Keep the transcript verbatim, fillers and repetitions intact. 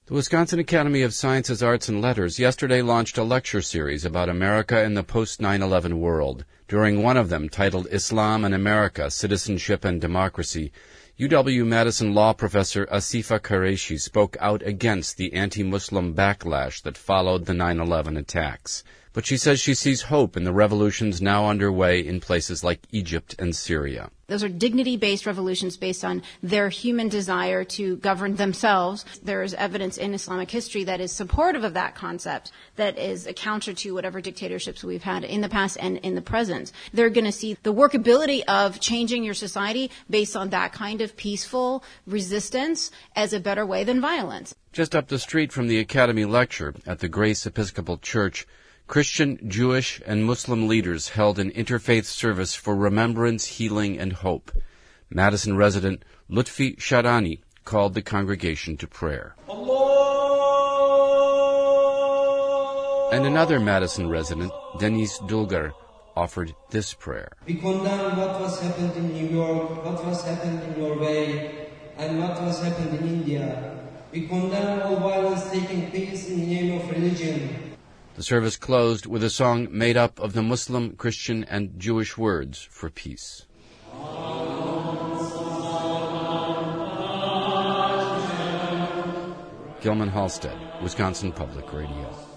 The Wisconsin Academy of Sciences, Arts, and Letters yesterday launched a lecture series about America in the post nine eleven world. During one of them, titled Islam and America, Citizenship and Democracy, U W-Madison law professor Asifa Qureshi spoke out against the anti-Muslim backlash that followed the nine eleven attacks. But she says she sees hope in the revolutions now underway in places like Egypt and Syria. Those are dignity-based revolutions based on their human desire to govern themselves. There is evidence in Islamic history that is supportive of that concept, that is a counter to whatever dictatorships we've had in the past and in the present. They're going to see the workability of changing your society based on that kind of peaceful resistance as a better way than violence. Just up the street from the Academy lecture at the Grace Episcopal Church, Christian, Jewish, and Muslim leaders held an interfaith service for remembrance, healing, and hope. Madison resident Lutfi Shadani called the congregation to prayer. Allah! And another Madison resident, Denise Dulgar, offered this prayer. We condemn what was happened in New York, what was happened in Norway, and what was happened in India. We condemn all violence taking place in the name of religion. The service closed with a song made up of the Muslim, Christian, and Jewish words for peace. Gilman Halstead, Wisconsin Public Radio.